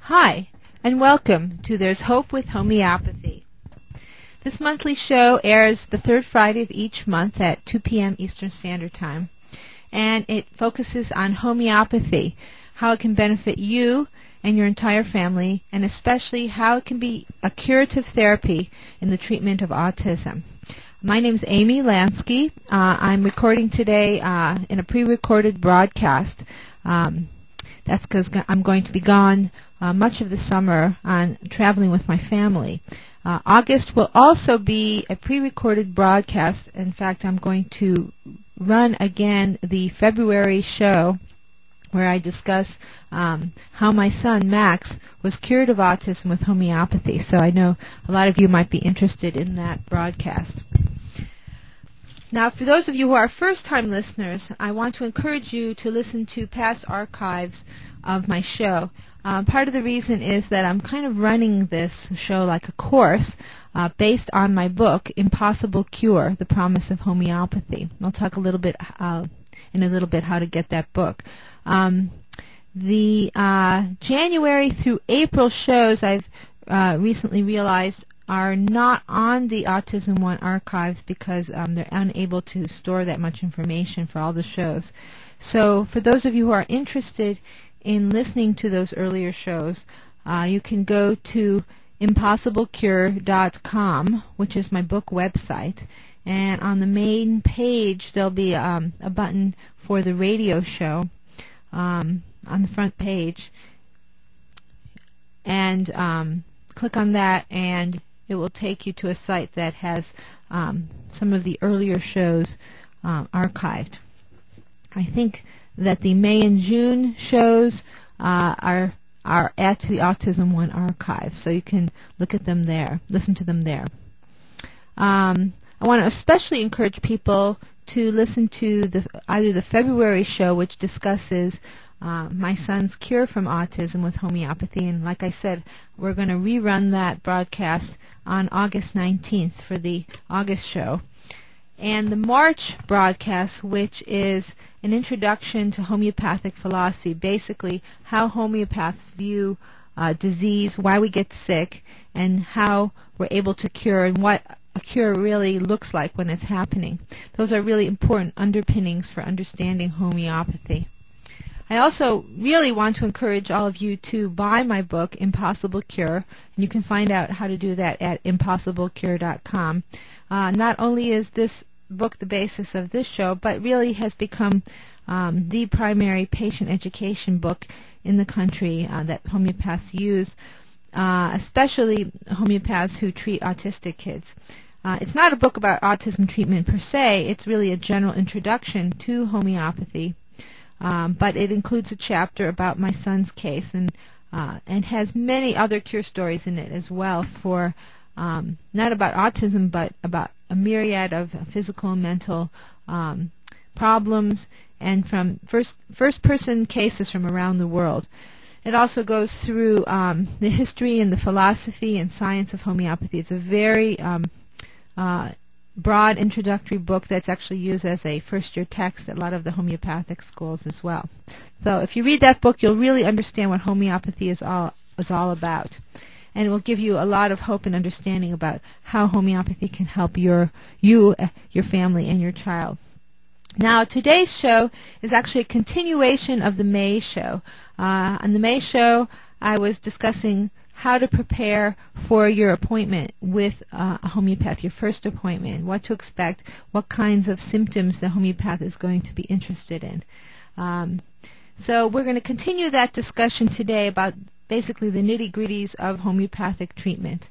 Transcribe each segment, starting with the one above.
Hi, and welcome to There's Hope with Homeopathy. This monthly show airs the third Friday of each month at 2 p.m. Eastern Standard Time, and it focuses on homeopathy, how it can benefit you and your entire family, and especially how it can be a curative therapy in the treatment of autism. My name is Amy Lansky. I'm recording today in a pre-recorded broadcast. That's because I'm going to be gone much of the summer on traveling with my family. August will also be a pre-recorded broadcast. In fact, I'm going to run again the February show where I discuss how my son Max was cured of autism with homeopathy. So I know a lot of you might be interested in that broadcast. Now, for those of you who are first-time listeners, I want to encourage you to listen to past archives of my show. Part of the reason is that I'm kind of running this show like a course based on my book, Impossible Cure, The Promise of Homeopathy. I'll talk a little bit in a little bit how to get that book. The January through April shows I've recently realized are not on the Autism One archives because they're unable to store that much information for all the shows. So for those of you who are interested in listening to those earlier shows, you can go to impossiblecure.com, which is my book website, and on the main page there'll be a button for the radio show on the front page, and click on that and it will take you to a site that has some of the earlier shows archived. I think that the May and June shows are at the Autism One archive, so you can look at them there, listen to them there. I want to especially encourage people to listen to either the February show, which discusses my son's cure from autism with homeopathy, and like I said, we're going to rerun that broadcast on August 19th for the August show. And the March broadcast, which is an introduction to homeopathic philosophy, basically how homeopaths view disease, why we get sick, and how we're able to cure, and what a cure really looks like when it's happening. Those are really important underpinnings for understanding homeopathy. I also really want to encourage all of you to buy my book, Impossible Cure, and you can find out how to do that at impossiblecure.com. Not only is this book the basis of this show, but really has become the primary patient education book in the country that homeopaths use, especially homeopaths who treat autistic kids. It's not a book about autism treatment per se, it's really a general introduction to homeopathy. But it includes a chapter about my son's case and has many other cure stories in it as well for not about autism but about a myriad of physical and mental problems and from first-person cases from around the world. It also goes through the history and the philosophy and science of homeopathy. It's a very broad introductory book that's actually used as a first-year text at a lot of the homeopathic schools as well. So if you read that book, you'll really understand what homeopathy is all about. And it will give you a lot of hope and understanding about how homeopathy can help you, your family, and your child. Now, today's show is actually a continuation of the May show. On the May show, I was discussing how to prepare for your appointment with a homeopath, your first appointment, what to expect, what kinds of symptoms the homeopath is going to be interested in. So we're going to continue that discussion today about basically the nitty-gritties of homeopathic treatment.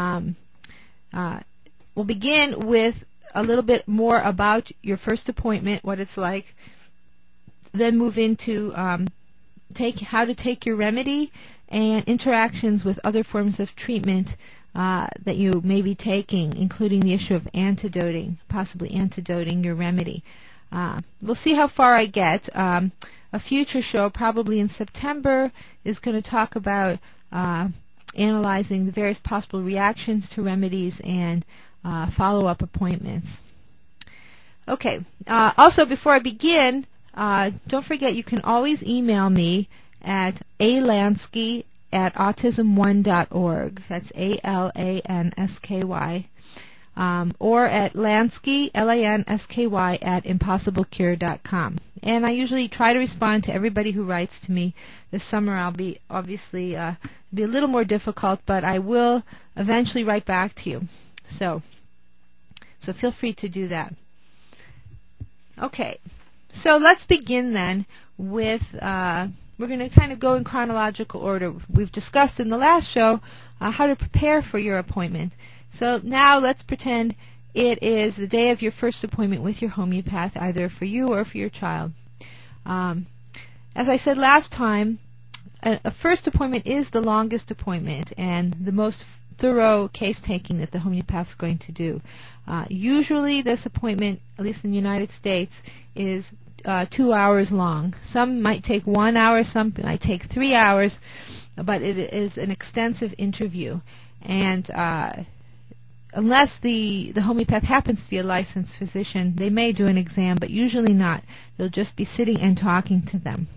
We'll begin with a little bit more about your first appointment, what it's like, then move into how to take your remedy and interactions with other forms of treatment that you may be taking, including the issue of possibly antidoting your remedy. We'll see how far I get. A future show, probably in September, is going to talk about analyzing the various possible reactions to remedies and follow-up appointments. Okay. Also, before I begin, don't forget you can always email me at alansky@ at autism1.org. That's ALANSKY. Or at Lansky, LANSKY, at impossiblecure.com. And I usually try to respond to everybody who writes to me. This summer I'll be obviously be a little more difficult, but I will eventually write back to you. So feel free to do that. Okay, so let's begin then with, we're going to kind of go in chronological order. We've discussed in the last show how to prepare for your appointment. So now let's pretend it is the day of your first appointment with your homeopath, either for you or for your child. As I said last time, a first appointment is the longest appointment and the most thorough case taking that the homeopath is going to do. Usually this appointment, at least in the United States, is 2 hours long. Some might take 1 hour, some might take 3 hours, but it is an extensive interview. And unless the homeopath happens to be a licensed physician, they may do an exam, but usually not. They'll just be sitting and talking to them.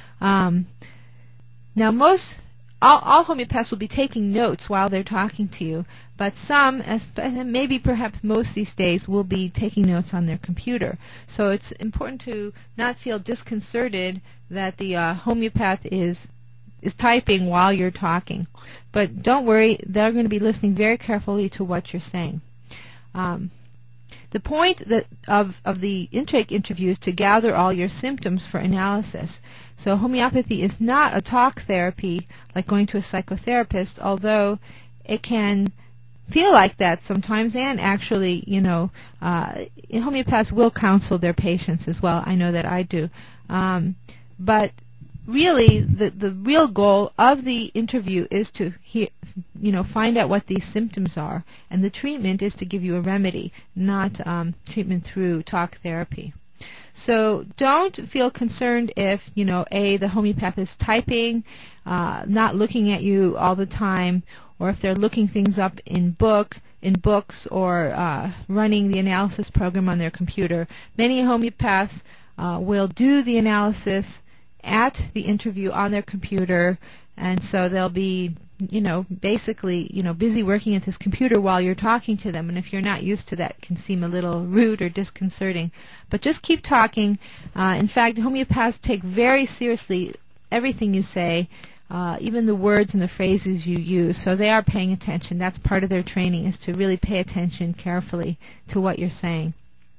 Now, all homeopaths will be taking notes while they're talking to you, but some, maybe perhaps most these days, will be taking notes on their computer. So it's important to not feel disconcerted that the homeopath is typing while you're talking. But don't worry, they're going to be listening very carefully to what you're saying. The point of the intake interview is to gather all your symptoms for analysis. So homeopathy is not a talk therapy like going to a psychotherapist, although it can feel like that sometimes, and actually, homeopaths will counsel their patients as well. I know that I do. But really, the real goal of the interview is to find out what these symptoms are, and the treatment is to give you a remedy, not treatment through talk therapy. So don't feel concerned if the homeopath is typing, not looking at you all the time, or if they're looking things up in books, or running the analysis program on their computer. Many homeopaths will do the analysis at the interview on their computer, and so they'll be basically busy working at this computer while you're talking to them, and if you're not used to that, it can seem a little rude or disconcerting. But just keep talking. In fact, homeopaths take very seriously everything you say, even the words and the phrases you use, so they are paying attention. That's part of their training, is to really pay attention carefully to what you're saying.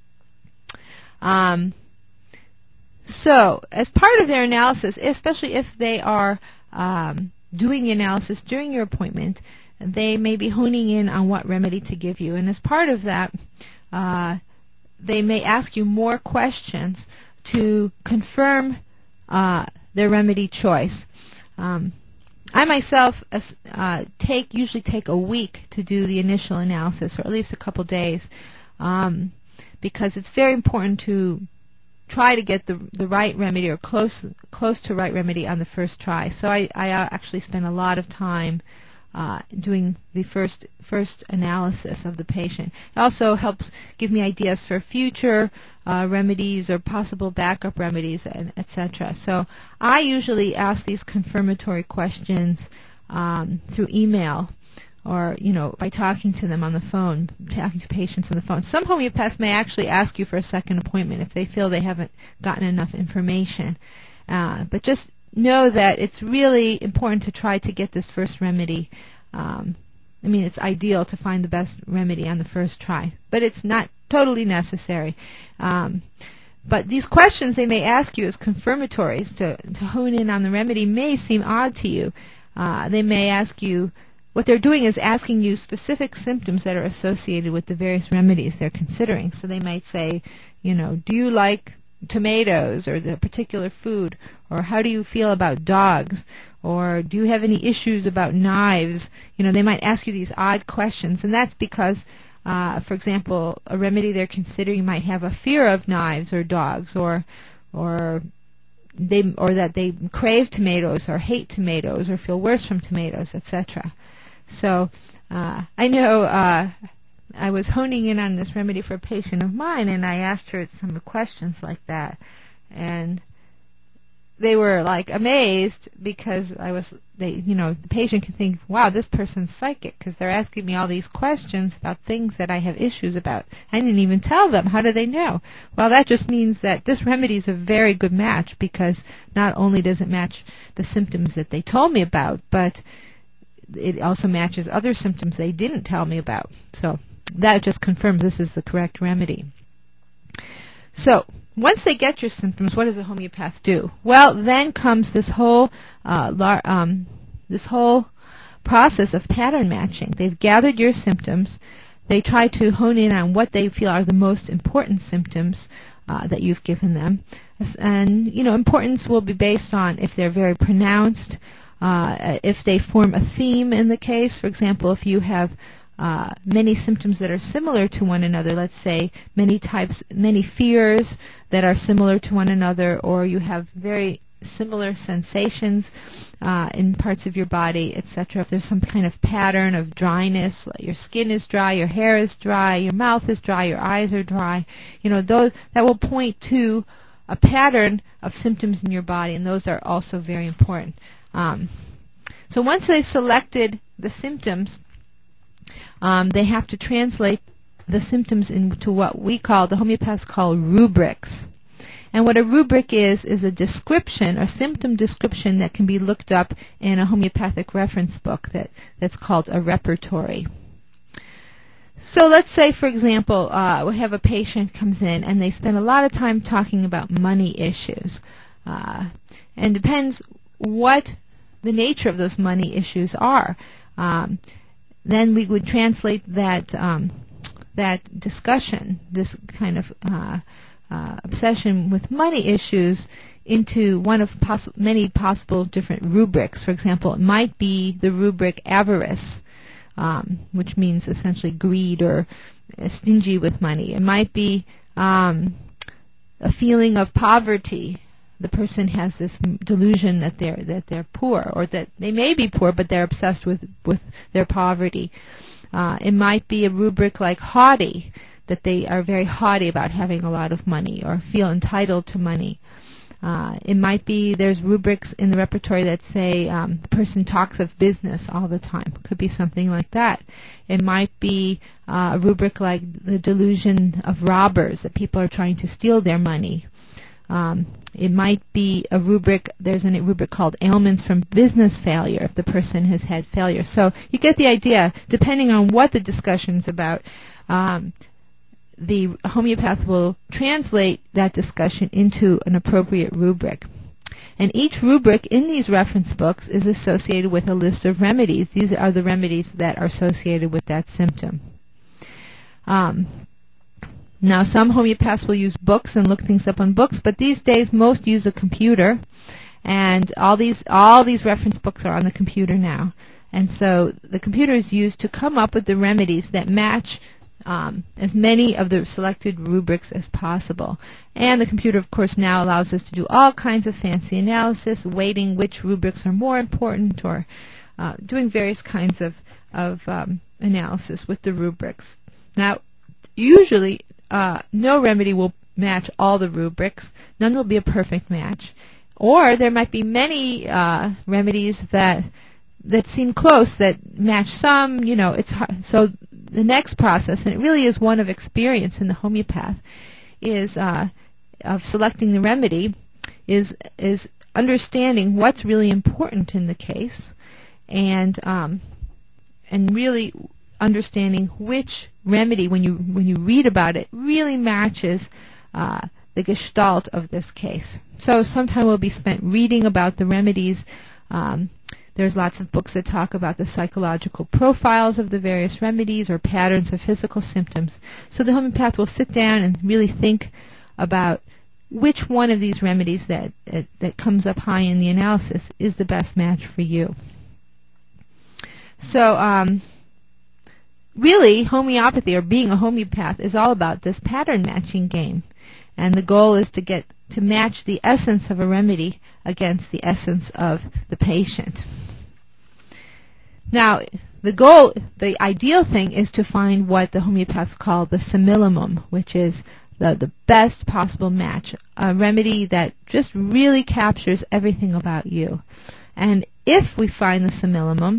So, as part of their analysis, especially if they are doing the analysis during your appointment, they may be honing in on what remedy to give you. And as part of that, they may ask you more questions to confirm their remedy choice. I myself usually take a week to do the initial analysis, or at least a couple days, because it's very important to try to get the right remedy, or close to right remedy, on the first try. So I actually spend a lot of time doing the first analysis of the patient. It also helps give me ideas for future remedies or possible backup remedies, and etc. So I usually ask these confirmatory questions through email, or by talking to them on the phone, talking to patients on the phone. Some homeopaths may actually ask you for a second appointment if they feel they haven't gotten enough information. But just know that it's really important to try to get this first remedy. It's ideal to find the best remedy on the first try, but it's not totally necessary. But these questions they may ask you as confirmatories to hone in on the remedy may seem odd to you. They may ask you, what they're doing is asking you specific symptoms that are associated with the various remedies they're considering. So they might say, do you like tomatoes, or the particular food, or how do you feel about dogs, or do you have any issues about knives? They might ask you these odd questions, and that's because, for example, a remedy they're considering might have a fear of knives or dogs, or that they crave tomatoes, or hate tomatoes, or feel worse from tomatoes, etc. So I know I was honing in on this remedy for a patient of mine, and I asked her some questions like that. And they were like amazed because the patient can think, wow, this person's psychic because they're asking me all these questions about things that I have issues about. I didn't even tell them. How do they know? Well, that just means that this remedy is a very good match because not only does it match the symptoms that they told me about, but it also matches other symptoms they didn't tell me about. So that just confirms this is the correct remedy. So once they get your symptoms, what does a homeopath do? Well, then comes this whole process of pattern matching. They've gathered your symptoms. They try to hone in on what they feel are the most important symptoms that you've given them. And, importance will be based on if they're very pronounced, if they form a theme in the case. For example, if you have many symptoms that are similar to one another, let's say many fears that are similar to one another, or you have very similar sensations in parts of your body, etc. If there's some kind of pattern of dryness, like your skin is dry, your hair is dry, your mouth is dry, your eyes are dry, those that will point to a pattern of symptoms in your body, and those are also very important. So once they've selected the symptoms, they have to translate the symptoms into what the homeopaths call rubrics. And what a rubric is a description, a symptom description that can be looked up in a homeopathic reference book that's called a repertory. So let's say, for example, we have a patient comes in and they spend a lot of time talking about money issues. And depends what the nature of those money issues are. Then we would translate that discussion, this kind of obsession with money issues, into one of many possible different rubrics. For example, it might be the rubric avarice, which means essentially greed or stingy with money. It might be a feeling of poverty. The person has this delusion that they're poor, or that they may be poor, but they're obsessed with their poverty. It might be a rubric like haughty, that they are very haughty about having a lot of money or feel entitled to money. It might be there's rubrics in the repertory that say the person talks of business all the time. Could be something like that. It might be a rubric like the delusion of robbers, that people are trying to steal their money. It might be a rubric, there's a rubric called ailments from business failure, if the person has had failure. So you get the idea, depending on what the discussion's about, the homeopath will translate that discussion into an appropriate rubric. And each rubric in these reference books is associated with a list of remedies. These are the remedies that are associated with that symptom. Now, some homeopaths will use books and look things up on books, but these days most use a computer, and all these reference books are on the computer now. And so the computer is used to come up with the remedies that match as many of the selected rubrics as possible. And the computer, of course, now allows us to do all kinds of fancy analysis, weighting which rubrics are more important, or doing various kinds of analysis with the rubrics. Now, usually, no remedy will match all the rubrics. None will be a perfect match. Or there might be many remedies that seem close, that match some. It's hard. So the next process, and it really is one of experience in the homeopath, is of selecting the remedy, is understanding what's really important in the case, and really understanding which remedy, when you read about it, really matches the gestalt of this case. So some time will be spent reading about the remedies. There's lots of books that talk about the psychological profiles of the various remedies or patterns of physical symptoms. So the homeopath will sit down and really think about which one of these remedies that comes up high in the analysis is the best match for you. So really, homeopathy, or being a homeopath, is all about this pattern matching game. And the goal is to match the essence of a remedy against the essence of the patient. Now, the ideal thing is to find what the homeopaths call the simillimum, which is the best possible match, a remedy that just really captures everything about you. And if we find the simillimum,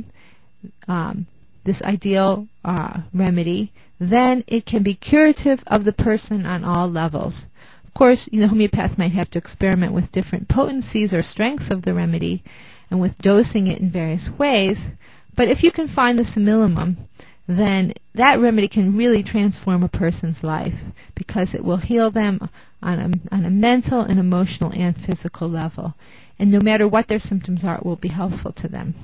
this ideal remedy, then it can be curative of the person on all levels. Of course, the homeopath might have to experiment with different potencies or strengths of the remedy and with dosing it in various ways, but if you can find the simillimum, then that remedy can really transform a person's life because it will heal them on a mental and emotional and physical level. And no matter what their symptoms are, it will be helpful to them.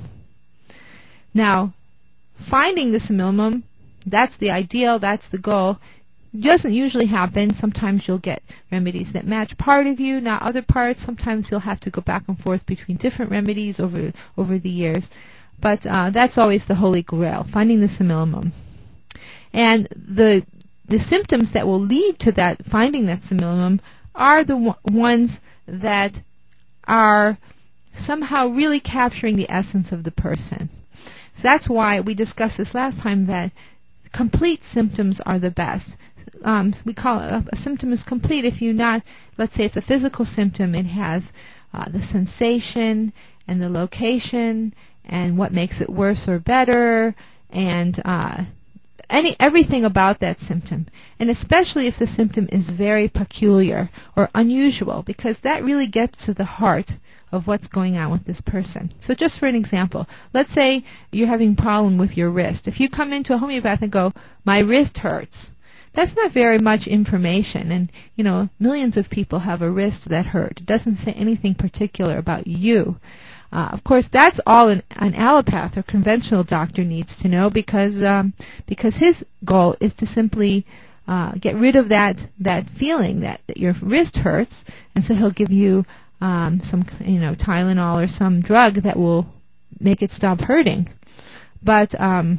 Now, finding the simillimum, that's the ideal, that's the goal. It doesn't usually happen. Sometimes you'll get remedies that match part of you, not other parts. Sometimes you'll have to go back and forth between different remedies over the years. But that's always the holy grail, finding the simillimum. And the symptoms that will lead to that, finding that simillimum, are the ones that are somehow really capturing the essence of the person. So that's why we discussed this last time, that complete symptoms are the best. We call it a symptom is complete if you not, let's say it's a physical symptom, it has the sensation and the location and what makes it worse or better, and everything about that symptom. And especially if the symptom is very peculiar or unusual, because that really gets to the heart of what's going on with this person. So just for an example, let's say you're having a problem with your wrist. If you come into a homeopath and go, my wrist hurts, that's not very much information. And, millions of people have a wrist that hurt. It doesn't say anything particular about you. Of course, that's all an allopath or conventional doctor needs to know, because his goal is to simply get rid of that feeling that your wrist hurts, and so he'll give you some Tylenol or some drug that will make it stop hurting. But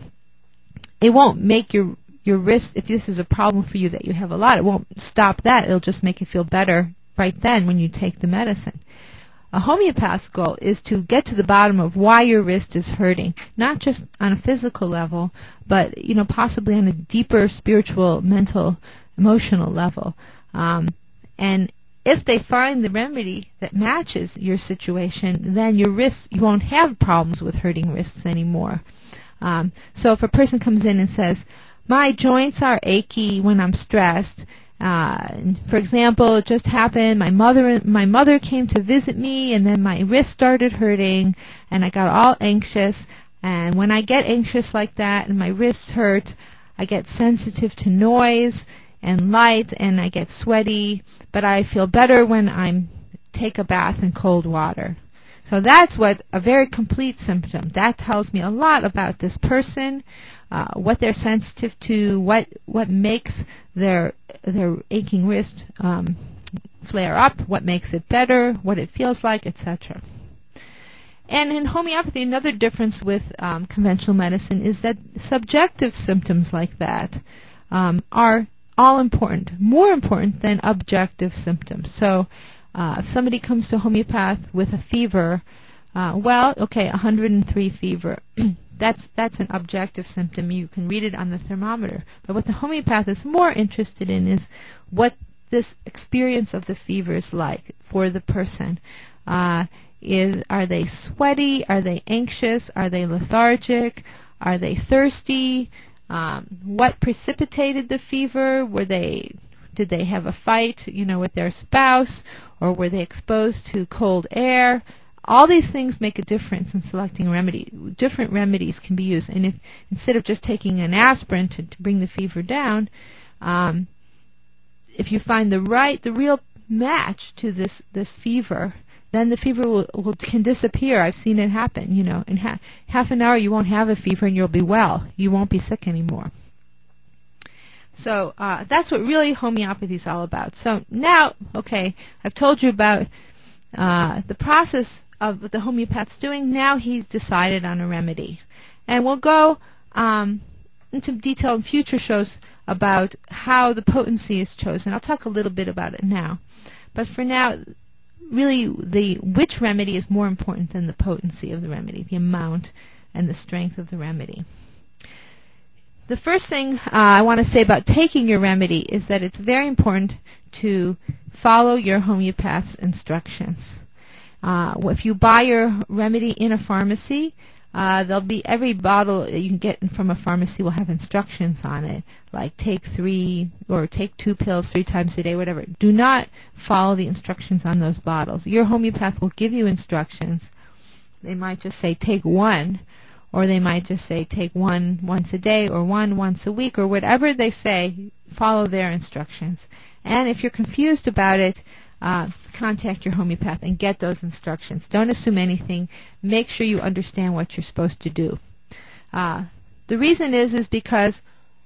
it won't make your wrist, if this is a problem for you that you have a lot, it won't stop that. It'll just make you feel better right then when you take the medicine. A homeopath's goal is to get to the bottom of why your wrist is hurting, not just on a physical level, but possibly on a deeper spiritual, mental, emotional level. And if they find the remedy that matches your situation, then your wrists, you won't have problems with hurting wrists anymore. So if a person comes in and says, my joints are achy when I'm stressed, for example, it just happened, my mother came to visit me, and then my wrist started hurting, and I got all anxious, and when I get anxious like that and my wrists hurt, I get sensitive to noise and light, and I get sweaty, but I feel better when I take a bath in cold water. So that's what a very complete symptom. That tells me a lot about this person, what they're sensitive to, what makes their aching wrist flare up, what makes it better, what it feels like, etc. And in homeopathy, another difference with conventional medicine is that subjective symptoms like that are all important, more important than objective symptoms. So if somebody comes to a homeopath with a fever, 103 fever, that's an objective symptom. You can read it on the thermometer. But what the homeopath is more interested in is what this experience of the fever is like for the person. Are they sweaty? Are they anxious? Are they lethargic? Are they thirsty? What precipitated the fever? Did they have a fight, with their spouse, or were they exposed to cold air? All these things make a difference in selecting a remedy. Different remedies can be used, and if instead of just taking an aspirin to bring the fever down, if you find the real match to this fever, then the fever can disappear. I've seen it happen. In half an hour you won't have a fever and you'll be well. You won't be sick anymore. So that's what really homeopathy is all about. So now, I've told you about the process of the homeopath's doing. Now he's decided on a remedy. And we'll go into detail in future shows about how the potency is chosen. I'll talk a little bit about it now. But for now, really, which remedy is more important than the potency of the remedy, the amount and the strength of the remedy. the first thing I want to say about taking your remedy is that it's very important to follow your homeopath's instructions. If you buy your remedy in a pharmacy, there'll be every bottle you can get from a pharmacy will have instructions on it, like take 3 or take 2 pills 3 times a day, whatever. Do not follow the instructions on those bottles. Your homeopath will give you instructions. They might just say take 1, or they might just say take 1 once a day, or 1 once a week, or whatever they say. Follow their instructions. And if you're confused about it, contact your homeopath and get those instructions. Don't assume anything. Make sure you understand what you're supposed to do. The reason is because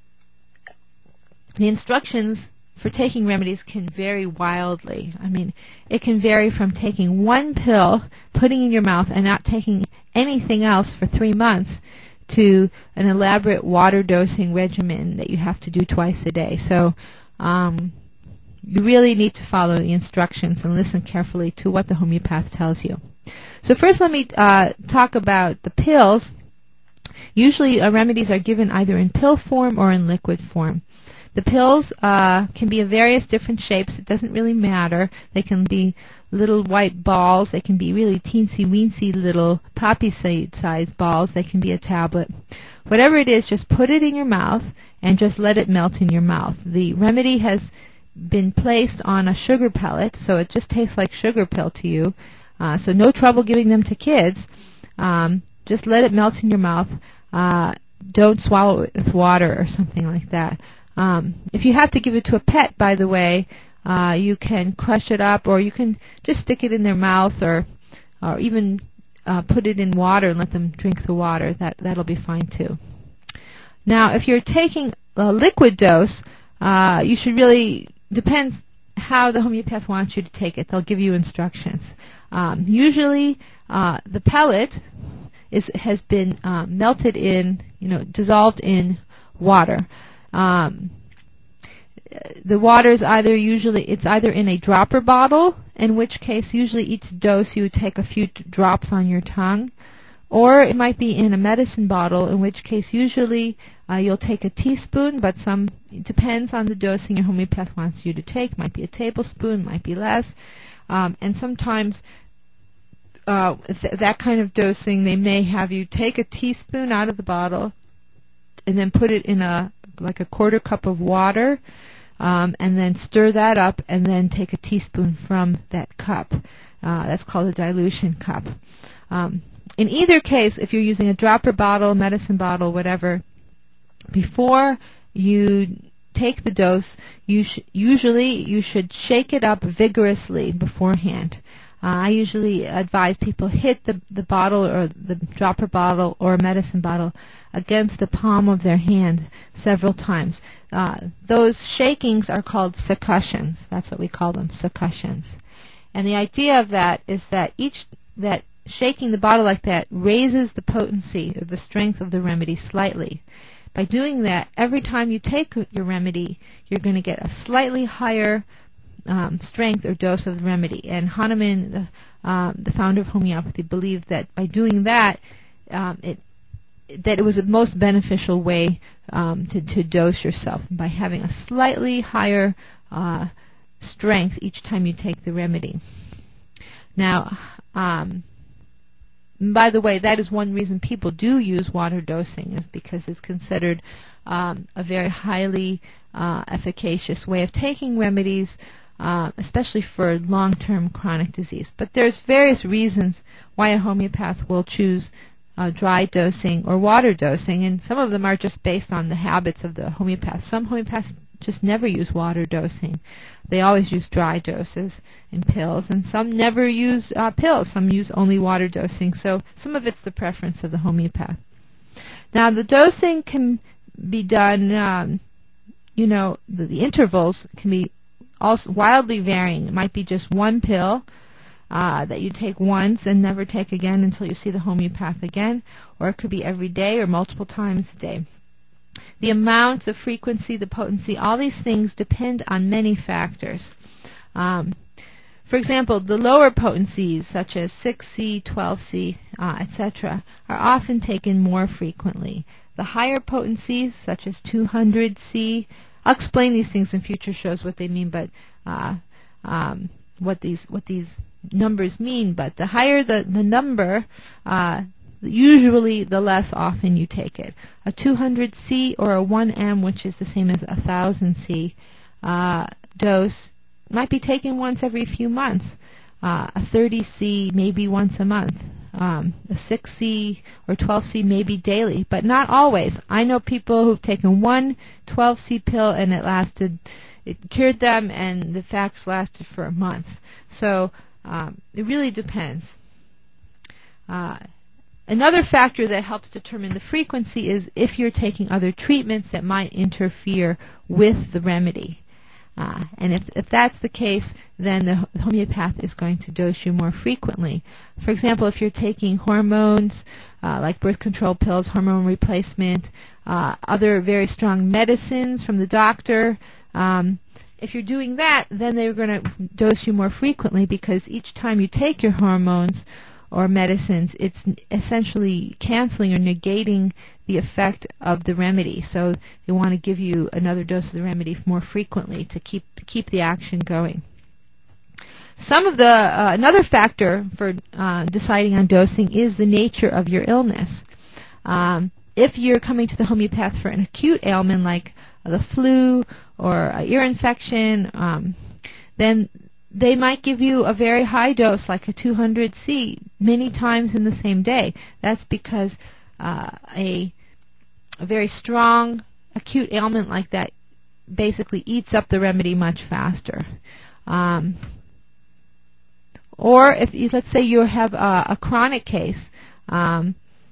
the instructions for taking remedies can vary wildly. I mean, it can vary from taking 1 pill, putting in your mouth, and not taking anything else for 3 months, to an elaborate water dosing regimen that you have to do twice a day. So you really need to follow the instructions and listen carefully to what the homeopath tells you. So first let me talk about the pills. Usually remedies are given either in pill form or in liquid form. The pills can be of various different shapes. It doesn't really matter. They can be little white balls. They can be really teensy-weensy little poppy seed-sized balls. They can be a tablet. Whatever it is, just put it in your mouth and just let it melt in your mouth. The remedy has been placed on a sugar pellet, so it just tastes like sugar pill to you. So no trouble giving them to kids. Just let it melt in your mouth. Don't swallow it with water or something like that. If you have to give it to a pet, by the way, you can crush it up, or you can just stick it in their mouth, or even put it in water and let them drink the water. That'll be fine too. Now, if you're taking a liquid dose, you should really, depends how the homeopath wants you to take it. They'll give you instructions. Usually, the pellet has been melted in, dissolved in water. The water is either in a dropper bottle, in which case usually each dose you would take a few drops on your tongue, or it might be in a medicine bottle, in which case usually you'll take a teaspoon, but it depends on the dosing your homeopath wants you to take. Might be a tablespoon, might be less, and sometimes that kind of dosing, they may have you take a teaspoon out of the bottle and then put it in like a quarter cup of water, and then stir that up, and then take a teaspoon from that cup. That's called a dilution cup. In either case, if you're using a dropper bottle, medicine bottle, whatever, before you take the dose, you should shake it up vigorously beforehand. I usually advise people hit the bottle, or the dropper bottle or medicine bottle, against the palm of their hand several times. Those shakings are called succussions. That's what we call them, succussions. And the idea of that is that that shaking the bottle like that raises the potency or the strength of the remedy slightly. By doing that, every time you take your remedy, you're going to get a slightly higher strength or dose of the remedy. And Hahnemann, the founder of homeopathy, believed that by doing that, it was the most beneficial way to dose yourself, by having a slightly higher strength each time you take the remedy. Now, by the way, that is one reason people do use water dosing, is because it's considered a very highly efficacious way of taking remedies, especially for long-term chronic disease. But there's various reasons why a homeopath will choose dry dosing or water dosing, and some of them are just based on the habits of the homeopath. Some homeopaths just never use water dosing. They always use dry doses and pills, and some never use pills. Some use only water dosing. So some of it's the preference of the homeopath. Now, the dosing can be done, the intervals can be also wildly varying. It might be just 1 pill that you take once and never take again until you see the homeopath again, or it could be every day or multiple times a day. The amount, the frequency, the potency, all these things depend on many factors. For example, the lower potencies, such as 6C, 12C, etc., are often taken more frequently. The higher potencies, such as 200C, I'll explain these things in future shows what they mean, but what these numbers mean. But the higher the number, usually the less often you take it. A 200C or a 1M, which is the same as a 1000C dose, might be taken once every few months. A 30C maybe once a month. A 6C or 12C maybe daily, but not always. I know people who've taken one 12C pill and it cured them, and the effects lasted for a month. So it really depends. Another factor that helps determine the frequency is if you're taking other treatments that might interfere with the remedy. And if that's the case, then the homeopath is going to dose you more frequently. For example, if you're taking hormones, like birth control pills, hormone replacement, other very strong medicines from the doctor, if you're doing that, then they're going to dose you more frequently, because each time you take your hormones or medicines, it's essentially canceling or negating the effect of the remedy. So they want to give you another dose of the remedy more frequently to keep the action going. Some of the another factor for deciding on dosing is the nature of your illness. If you're coming to the homeopath for an acute ailment like the flu or an ear infection, then they might give you a very high dose, like a 200C, many times in the same day. That's because a very strong acute ailment like that basically eats up the remedy much faster. Or if let's say you have a chronic case, and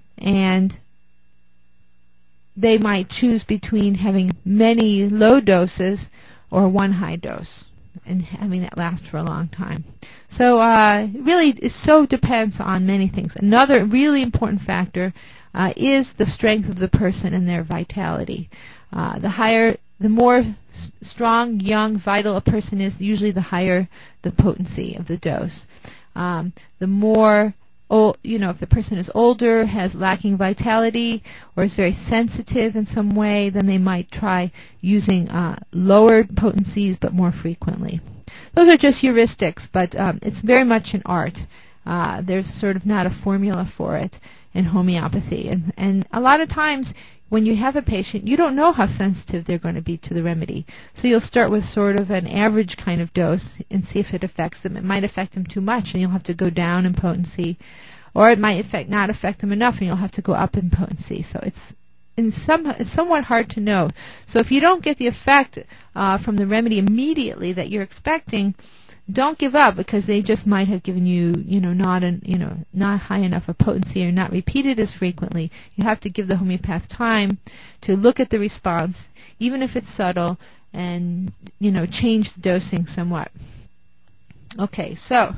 they might choose between having many low doses or one high dose, and having that last for a long time. So really, it so depends on many things. Another really important factor is the strength of the person and their vitality. The more strong, young, vital a person is, usually the higher the potency of the dose. The more if the person is older, has lacking vitality, or is very sensitive in some way, then they might try using lower potencies but more frequently. Those are just heuristics, but it's very much an art. There's sort of not a formula for it in homeopathy. And a lot of times when you have a patient, you don't know how sensitive they're going to be to the remedy. So you'll start with sort of an average kind of dose and see if it affects them. It might affect them too much, and you'll have to go down in potency. Or it might not affect them enough, and you'll have to go up in potency. So it's somewhat hard to know. So if you don't get the effect from the remedy immediately that you're expecting, don't give up, because they just might have given you, not high enough a potency or not repeated as frequently. You have to give the homeopath time to look at the response, even if it's subtle, and change the dosing somewhat. Okay, so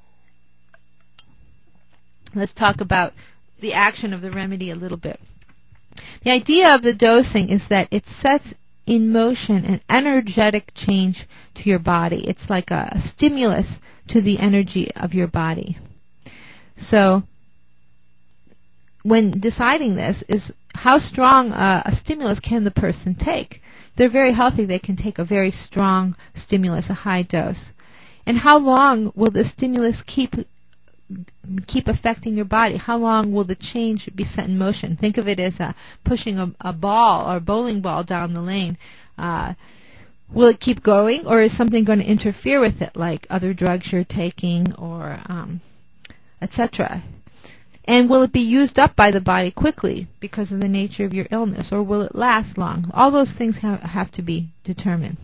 let's talk about the action of the remedy a little bit. The idea of the dosing is that it sets in motion an energetic change to your body. It's like a stimulus to the energy of your body. So when deciding this is how strong a stimulus can the person take. They're very healthy. They can take a very strong stimulus, a high dose. And how long will the stimulus keep affecting your body? How long will the change be set in motion? Think of it as pushing a ball or a bowling ball down the lane. Will it keep going, or is something going to interfere with it, like other drugs you're taking, or etc.? And will it be used up by the body quickly because of the nature of your illness, or will it last long? All those things have to be determined.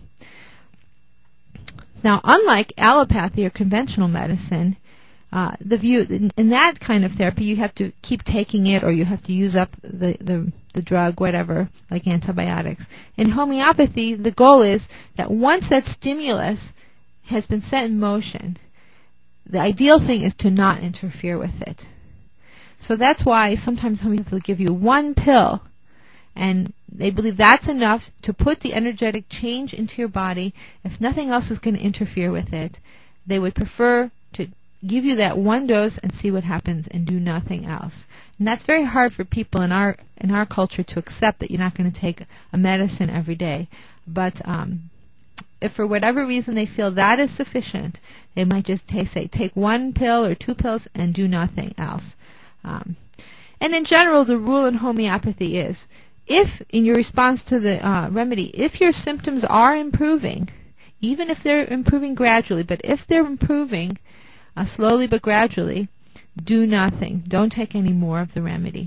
Now, unlike allopathy or conventional medicine, the view in that kind of therapy, you have to keep taking it, or you have to use up the drug, whatever, like antibiotics. In homeopathy, the goal is that once that stimulus has been set in motion, the ideal thing is to not interfere with it. So that's why sometimes homeopathy will give you one pill, and they believe that's enough to put the energetic change into your body. If nothing else is going to interfere with it, they would prefer to give you that one dose and see what happens and do nothing else. And that's very hard for people in our culture to accept, that you're not going to take a medicine every day. But if for whatever reason they feel that is sufficient, they might just say take one pill or two pills and do nothing else. And in general, the rule in homeopathy is, if in your response to the remedy, if your symptoms are improving, even if they're improving gradually, but if they're improving slowly but gradually, do nothing. Don't take any more of the remedy.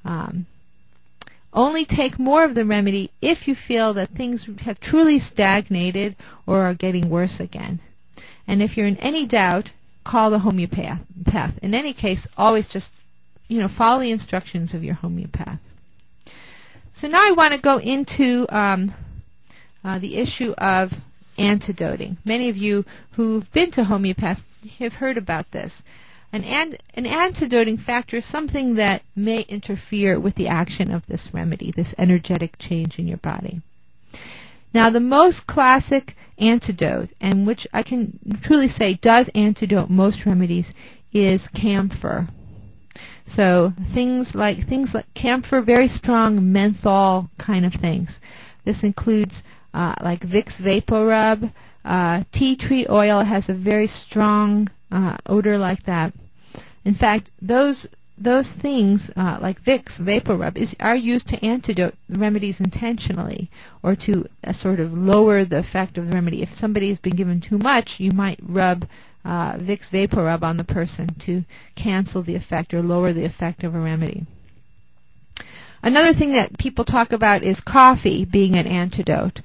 Only take more of the remedy if you feel that things have truly stagnated or are getting worse again. And if you're in any doubt, call the homeopath. In any case, always just follow the instructions of your homeopath. So now I want to go into the issue of antidoting. Many of you who've been to homeopath have heard about this. An antidoting factor is something that may interfere with the action of this remedy, this energetic change in your body. Now, the most classic antidote, and which I can truly say does antidote most remedies, is camphor. So things like camphor, very strong menthol kind of things. This includes like Vicks VapoRub. Tea tree oil has a very strong odor like that. In fact, those things like Vicks VapoRub are used to antidote remedies intentionally, or to sort of lower the effect of the remedy. If somebody has been given too much, you might rub Vicks VapoRub on the person to cancel the effect or lower the effect of a remedy. Another thing that people talk about is coffee being an antidote.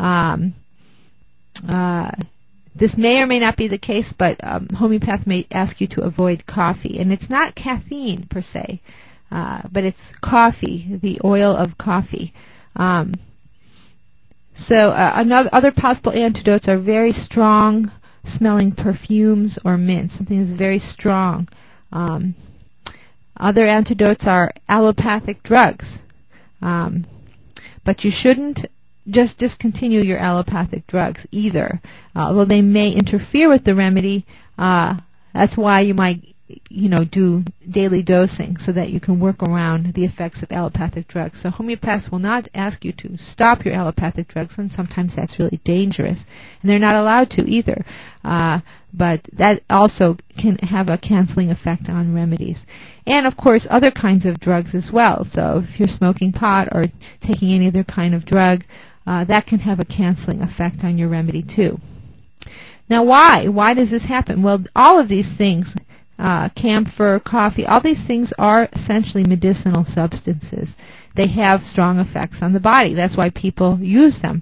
This may or may not be the case, but homeopath may ask you to avoid coffee. And it's not caffeine per se, but it's coffee, the oil of coffee. Other possible antidotes are very strong smelling perfumes or mints, something that's very strong. Other antidotes are allopathic drugs. But you shouldn't just discontinue your allopathic drugs either. Although they may interfere with the remedy, that's why you might do daily dosing so that you can work around the effects of allopathic drugs. So homeopaths will not ask you to stop your allopathic drugs, and sometimes that's really dangerous. And they're not allowed to either. But that also can have a canceling effect on remedies. And of course, other kinds of drugs as well. So if you're smoking pot or taking any other kind of drug, that can have a canceling effect on your remedy too. Now why? Why does this happen? Well, all of these things, camphor, coffee, all these things are essentially medicinal substances. They have strong effects on the body. That's why people use them.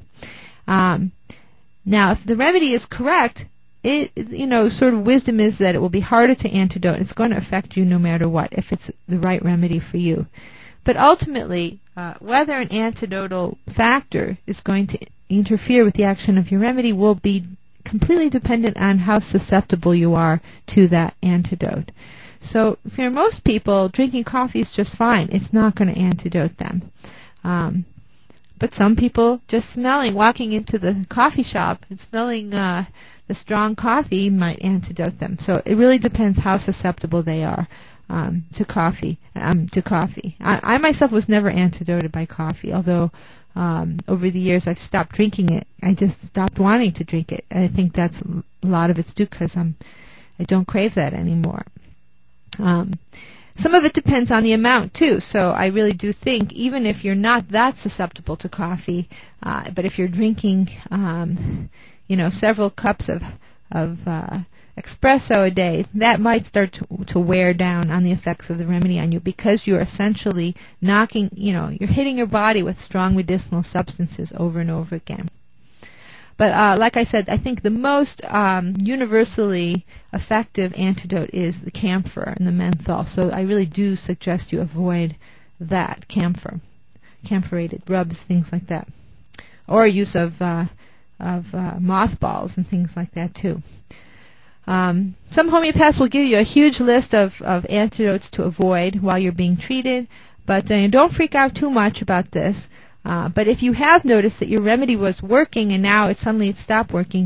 Now, if the remedy is correct, sort of wisdom is that it will be harder to antidote. It's going to affect you no matter what, if it's the right remedy for you. But ultimately, whether an antidotal factor is going to interfere with the action of your remedy will be completely dependent on how susceptible you are to that antidote. So for most people, drinking coffee is just fine. It's not going to antidote them. But some people, just walking into the coffee shop and smelling the strong coffee might antidote them. So it really depends how susceptible they are to coffee. I myself was never antidoted by coffee, although over the years I've stopped drinking it. I just stopped wanting to drink it. I think that's a lot of it's due because I don't crave that anymore. Some of it depends on the amount too. So I really do think even if you're not that susceptible to coffee, but if you're drinking, several cups of espresso a day, that might start to wear down on the effects of the remedy on you, because you're essentially you're hitting your body with strong medicinal substances over and over again. But like I said, I think the most universally effective antidote is the camphor and the menthol. So I really do suggest you avoid that, camphorated rubs, things like that, or use of mothballs and things like that too. Some homeopaths will give you a huge list of antidotes to avoid while you're being treated, but don't freak out too much about this. But if you have noticed that your remedy was working and now it suddenly stopped working,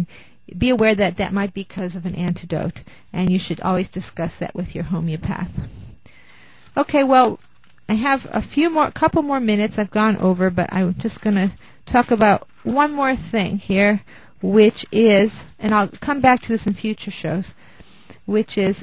be aware that that might be because of an antidote, and you should always discuss that with your homeopath. Okay, well, I have couple more minutes. I've gone over, but I'm just going to talk about one more thing here, which is, and I'll come back to this in future shows, which is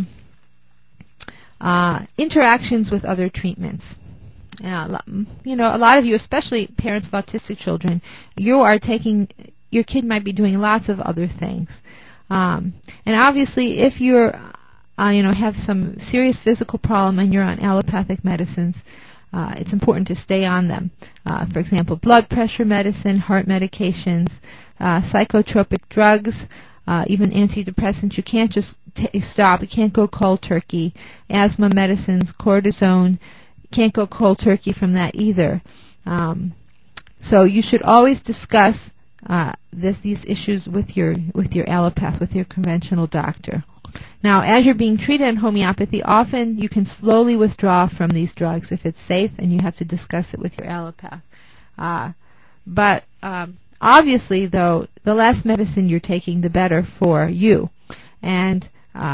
interactions with other treatments. A lot of you, especially parents of autistic children, your kid might be doing lots of other things. And obviously, if you're have some serious physical problem and you're on allopathic medicines, it's important to stay on them. For example, blood pressure medicine, heart medications, psychotropic drugs, even antidepressants. You can't just stop. You can't go cold turkey. Asthma medicines, cortisone, can't go cold turkey from that either. So you should always discuss these issues with your allopath, with your conventional doctor. Now, as you're being treated in homeopathy, often you can slowly withdraw from these drugs if it's safe, and you have to discuss it with your allopath. But obviously, though, the less medicine you're taking, the better for you. And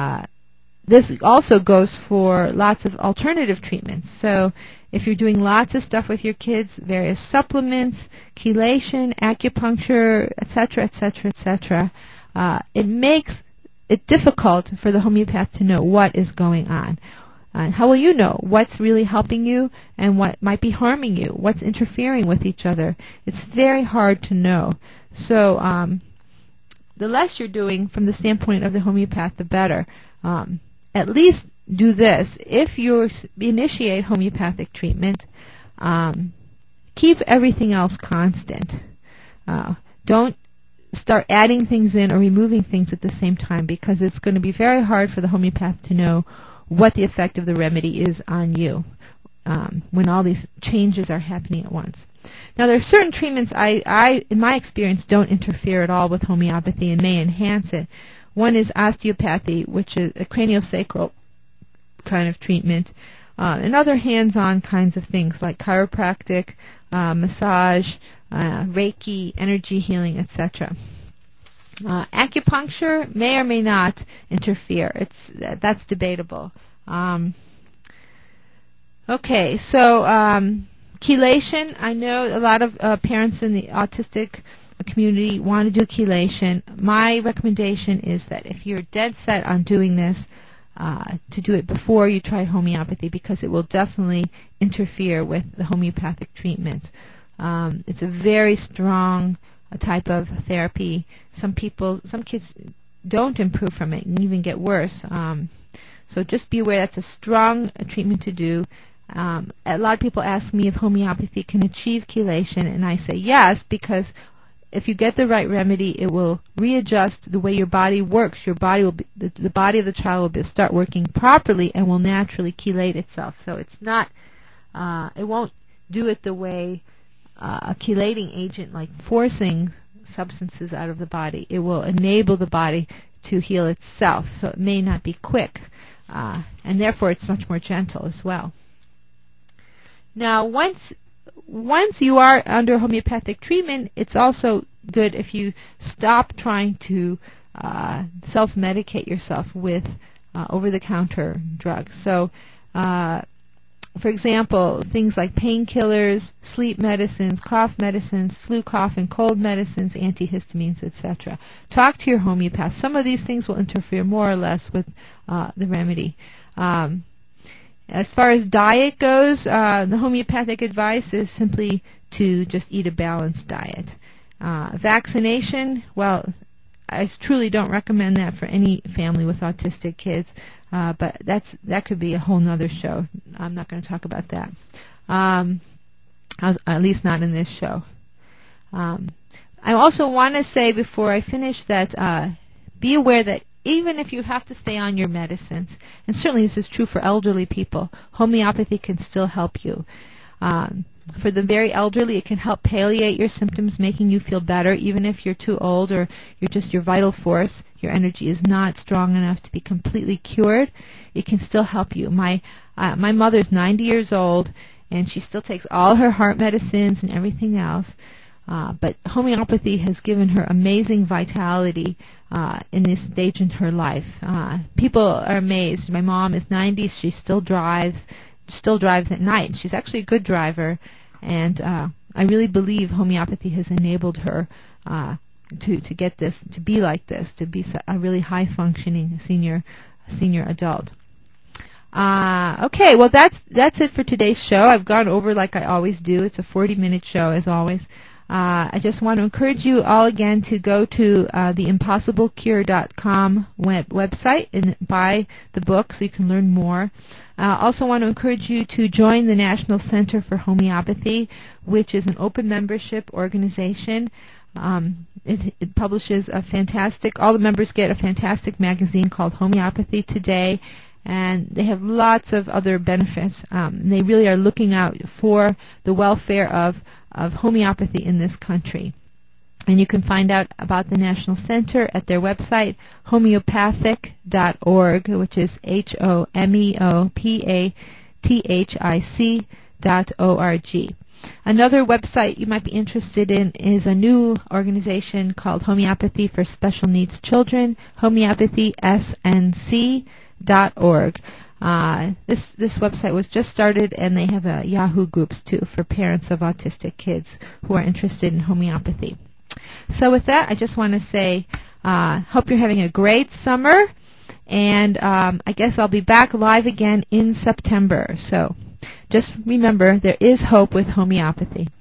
this also goes for lots of alternative treatments. So if you're doing lots of stuff with your kids, various supplements, chelation, acupuncture, etc., etc., etc., it makes it difficult for the homeopath to know what is going on. How will you know what's really helping you and what might be harming you, what's interfering with each other? It's very hard to know. So the less you're doing from the standpoint of the homeopath, the better. At least do this. If you initiate homeopathic treatment, keep everything else constant. Don't start adding things in or removing things at the same time, because it's going to be very hard for the homeopath to know what the effect of the remedy is on you when all these changes are happening at once. Now, there are certain treatments I in my experience, don't interfere at all with homeopathy and may enhance it. One is osteopathy, which is a craniosacral kind of treatment, and other hands-on kinds of things like chiropractic, massage, Reiki, energy healing, etc. Acupuncture may or may not interfere. That's debatable. Okay, so chelation. I know a lot of parents in the autistic community want to do chelation. My recommendation is that if you're dead set on doing this, to do it before you try homeopathy, because it will definitely interfere with the homeopathic treatment. It's a very strong type of therapy. Some kids don't improve from it and even get worse. So just be aware that's a strong treatment to do. A lot of people ask me if homeopathy can achieve chelation, and I say yes, because if you get the right remedy, it will readjust the way your body works. Your body will the body of the child will start working properly and will naturally chelate itself. So it's not, it won't do it the way a chelating agent, like forcing substances out of the body. It will enable the body to heal itself. So it may not be quick, and therefore it's much more gentle as well. Now, once you are under homeopathic treatment, it's also good if you stop trying to self-medicate yourself with over-the-counter drugs. So, for example, things like painkillers, sleep medicines, cough medicines, flu, cough, and cold medicines, antihistamines, etc. Talk to your homeopath. Some of these things will interfere more or less with the remedy. As far as diet goes, the homeopathic advice is simply to just eat a balanced diet. Vaccination, well, I truly don't recommend that for any family with autistic kids, but that could be a whole nother show. I'm not going to talk about that, at least not in this show. I also want to say before I finish that be aware that even if you have to stay on your medicines, and certainly this is true for elderly people, homeopathy can still help you. For the very elderly, it can help palliate your symptoms, making you feel better, even if you're too old or your vital force, your energy is not strong enough to be completely cured. It can still help you. My mother's 90 years old, and she still takes all her heart medicines and everything else. But homeopathy has given her amazing vitality in this stage in her life. People are amazed. My mom is 90. She still drives at night. She's actually a good driver, and I really believe homeopathy has enabled her to get this, to be like this, to be a really high-functioning senior adult. Okay, well that's it for today's show. I've gone over like I always do. It's a 40-minute show as always. I just want to encourage you all again to go to the impossiblecure.com website and buy the book so you can learn more. I also want to encourage you to join the National Center for Homeopathy, which is an open membership organization. It publishes all the members get a fantastic magazine called Homeopathy Today, and they have lots of other benefits. They really are looking out for the welfare of homeopathy in this country. And you can find out about the National Center at their website, homeopathic.org, which is homeopathic.org. Another website you might be interested in is a new organization called Homeopathy for Special Needs Children, homeopathysnc.org. This website was just started, and they have a Yahoo groups too for parents of autistic kids who are interested in homeopathy. So with that, I just want to say, hope you're having a great summer, and I guess I'll be back live again in September. So just remember, there is hope with homeopathy.